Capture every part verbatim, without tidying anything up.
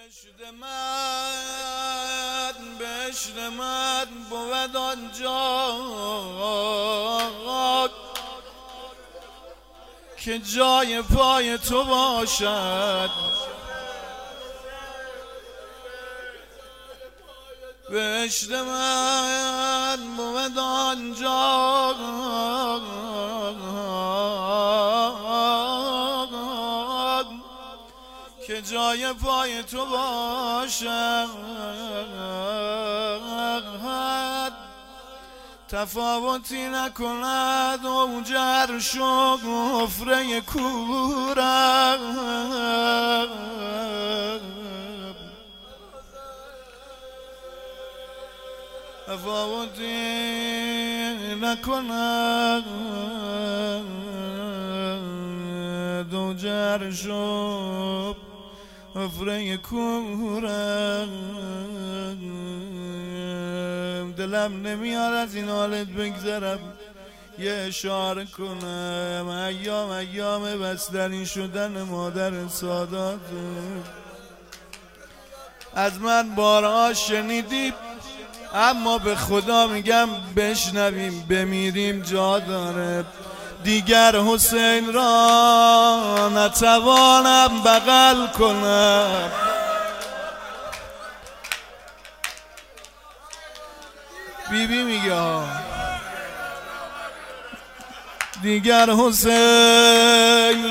بهشت من بهشت من بود آنجا که جای پای تو باشد. بهشت من بود آنجا که جای پای تو باشد. تفاوتی نکند و جرش و گفره کورم. تفاوتی نکند و جرش و گفره کورم. دلم نمیاد از این حالت بگذرم، یه اشاره کنم. ایام ایام بستنی شدن مادر سادات. از من بارها شنیدیم، اما به خدا میگم بشنویم، بمیریم جا داره. دیگر حسین را نتوانم بغل کنم. بی بی میگه دیگر حسین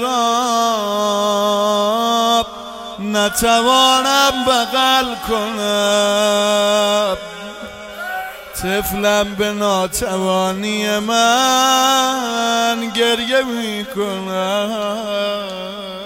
را نتوانم بغل کنم. طفلم به ناتوانی من گریه میکنم.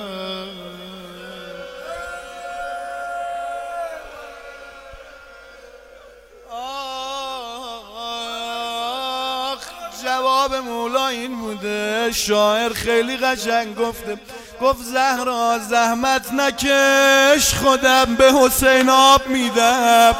جواب مولا این بوده، شاعر خیلی قشنگ گفته، گفت زهرا زحمت نکش، خودم به حسین آب میدم.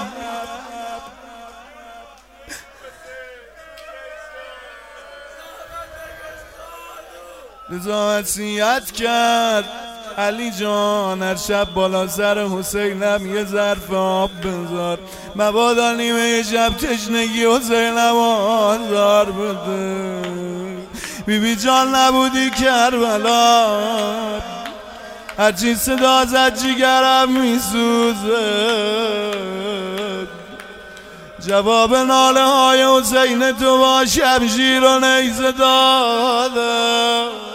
رضا وصیت کرد علی جان هر شب بالا سر حسینم یه ظرف آب بذار، مبادا نیمه شب تشنگی حسینم آزار بده. بی بی جان نبودی کربلا، هرچی صدا زد جیگرم میسوزه. جواب ناله های حسین تو با شمشیر و نیزه داده.